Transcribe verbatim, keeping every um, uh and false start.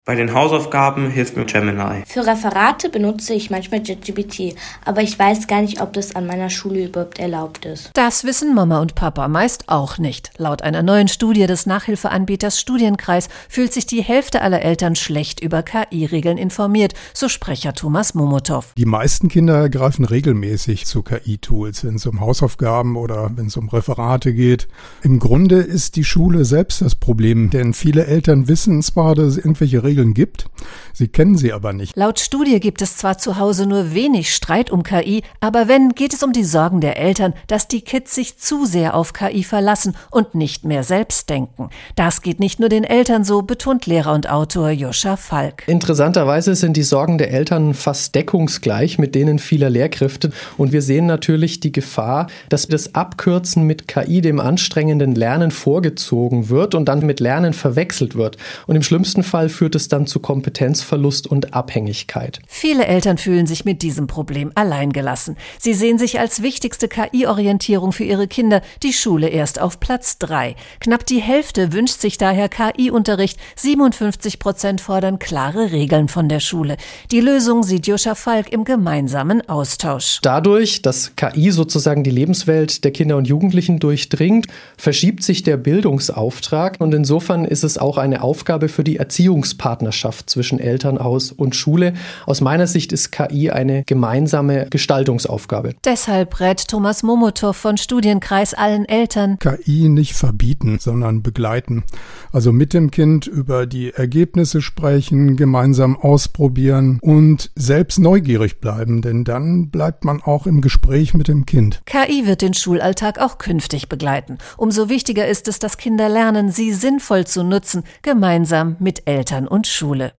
Bei den Hausaufgaben hilft mir Gemini. Für Referate benutze ich manchmal ChatGPT, aber ich weiß gar nicht, ob das an meiner Schule überhaupt erlaubt ist. Das wissen Mama und Papa meist auch nicht. Laut einer neuen Studie des Nachhilfeanbieters Studienkreis fühlt sich die Hälfte aller Eltern schlecht über K I-Regeln informiert, so Sprecher Thomas Momotow. Die meisten Kinder greifen regelmäßig zu K I-Tools, wenn es um Hausaufgaben oder wenn es um Referate geht. Im Grunde ist die Schule selbst das Problem, denn viele Eltern wissen zwar, dass es irgendwelche Regeln gibt, sie kennen sie aber nicht. Laut Studie gibt es zwar zu Hause nur wenig Streit um K I, aber wenn, geht es um die Sorgen der Eltern, dass die Kids sich zu sehr auf K I verlassen und nicht mehr selbst denken. Das geht nicht nur den Eltern so, betont Lehrer und Autor Joscha Falk. Interessanterweise sind die Sorgen der Eltern fast deckungsgleich mit denen vieler Lehrkräfte und wir sehen natürlich die Gefahr, dass das Abkürzen mit K I dem anstrengenden Lernen vorgezogen wird und dann mit Lernen verwechselt wird. Und im schlimmsten Fall führt es dann zu Kompetenzverlust und Abhängigkeit. Viele Eltern fühlen sich mit diesem Problem alleingelassen. Sie sehen sich als wichtigste K I-Orientierung für ihre Kinder die Schule erst auf Platz drei. Knapp die Hälfte wünscht sich daher K I-Unterricht. siebenundfünfzig Prozent fordern klare Regeln von der Schule. Die Lösung sieht Joscha Falk im gemeinsamen Austausch. Dadurch, dass K I sozusagen die Lebenswelt der Kinder und Jugendlichen durchdringt, verschiebt sich der Bildungsauftrag und insofern ist es auch eine Aufgabe für die Erziehungspartnerschaft zwischen Elternhaus und Schule. Aus meiner Sicht ist K I eine gemeinsame Gestaltungsaufgabe. Deshalb rät Thomas Momotow von Studienkreis allen Eltern: K I nicht verbieten, sondern begleiten. Also mit dem Kind über die Ergebnisse sprechen, gemeinsam ausprobieren und selbst neugierig bleiben, denn dann bleibt man auch im Gespräch mit dem Kind. K I wird den Schulalltag auch künftig begleiten. Umso wichtiger ist es, dass Kinder lernen, sie sinnvoll zu nutzen, gemeinsam mit Eltern und Schule.